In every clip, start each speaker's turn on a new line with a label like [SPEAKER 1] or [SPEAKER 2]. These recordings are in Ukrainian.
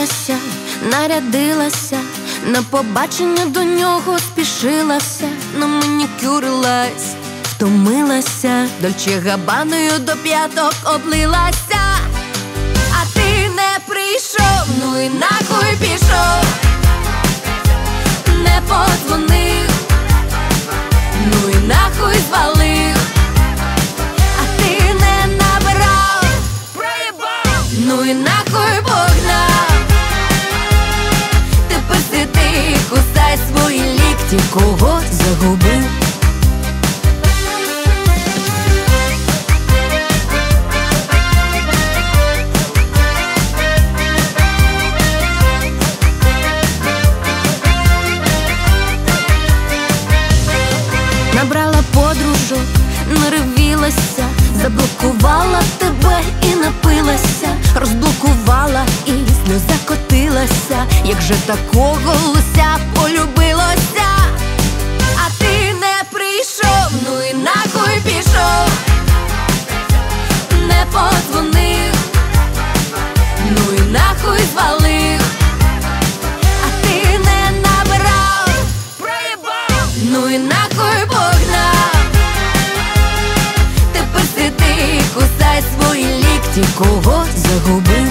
[SPEAKER 1] Вдяглася, нарядилася, на побачення до нього спішилася, наманікюрилась, втомилася, Дольче Габбаною до п'яток облилася. А ти не прийшов, ну і нахуй пішов, не подзвонив, ну і нахуй звалив. А ти не набрав, проїбав, ну і нахуй погнав. Тепер сиди, кусай свої лікті, кого загубив. Набрала подружок, наревілася, заблокувала тебе і напилася, розблокувала і сльоза котилася, як же такого лося полюбилося. А ти не прийшов, ну і нахуй пішов, не подзвонив, ну і нахуй звалив. А ти не набрав, проїбав, ну і нахуй погнав. Тепер сиди, кусай свої лікті, кого загубив.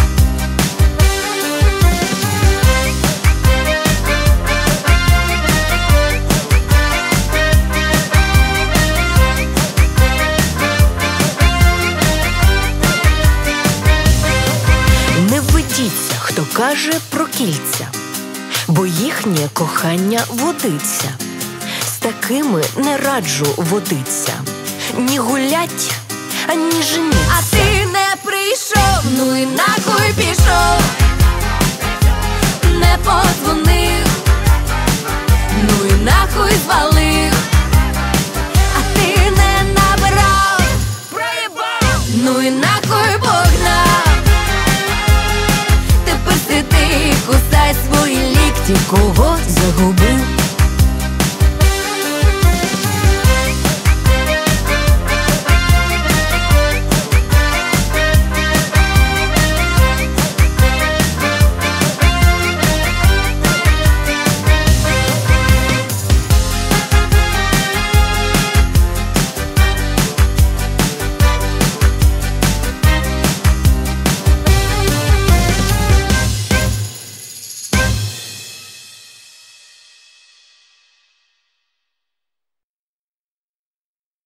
[SPEAKER 1] Не ведіться, хто каже про кільця, бо їхнє кохання водиться. З такими не раджу водиться, ні гулять, ані женіться. А ти не прийшов, ну і нахуй пішов, не подзвонив, ну і нахуй звалив. А ти не набрав, проїбав, ну і нахуй погнав. Тепер сиди, кусай свої лікті, кого